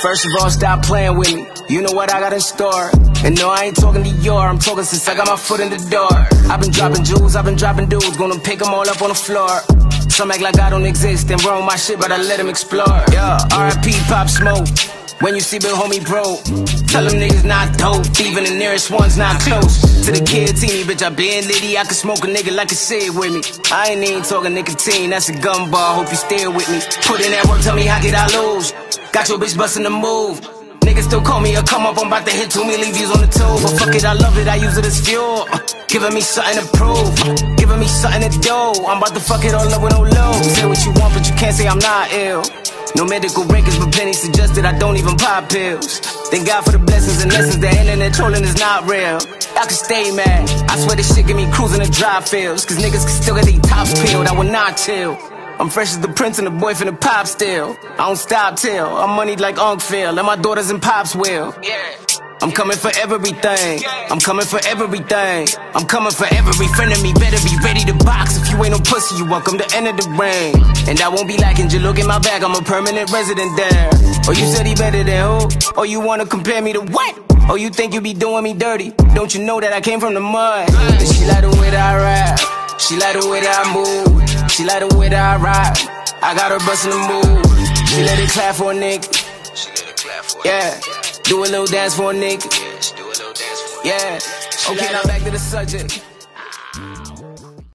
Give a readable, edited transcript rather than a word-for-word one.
First of all, stop playing with me. You know what I got in store. And no, I ain't talking to your, I'm talking since I got my foot in the door. I've been dropping jewels, I've been dropping dudes, gonna pick them all up on the floor. Some act like I don't exist and run my shit, but I let them explore. Yeah, R.I.P. Pop Smoke. When you see Bill homie bro, tell them niggas not dope, even the nearest one's not close. To the kid teeny, bitch, I been litty, I can smoke a nigga like a cig with me. I ain't even talking nicotine, that's a gun bar, hope you still with me. Put in that work, tell me how did I lose? Got your bitch bustin' the move. Niggas still call me a come up, I'm about to hit 2 million views on the tube. But fuck it, I love it, I use it as fuel. Giving me something to prove, giving me something to do. I'm about to fuck it all up with no love. Say what you want, but you can't say I'm not ill. No medical breakers, but plenty suggested I don't even pop pills. Thank God for the blessings and lessons, the internet trolling is not real. I can stay mad, I swear this shit get me cruising the dry fields. Cause niggas can still get their tops peeled, I will not chill. I'm fresh as the prince and the boy from the pop still. I don't stop till I'm moneyed like Unc Phil, and my daughters and pops will. I'm coming for everything, I'm coming for everything. I'm coming for every friend of me, better be ready to box. If you ain't no pussy, you welcome to enter the ring. And I won't be lacking, just look at my back, I'm a permanent resident there. Oh, you said he better than who? Oh, you wanna compare me to what? Oh, you think you be doing me dirty? Don't you know that I came from the mud? And she like the way that I rap, she like the way that I move, she like the way that I ride. I got her bustin' the move. She let it clap for a nigga. Yeah, do a little dance for a nigga. Yeah, okay, now back to the subject.